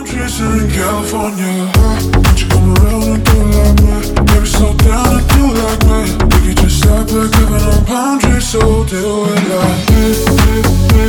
trees in California. Won't you come around and do it like me? Baby, slow down and do it like me. We could just act like living on palm trees, so do it like me.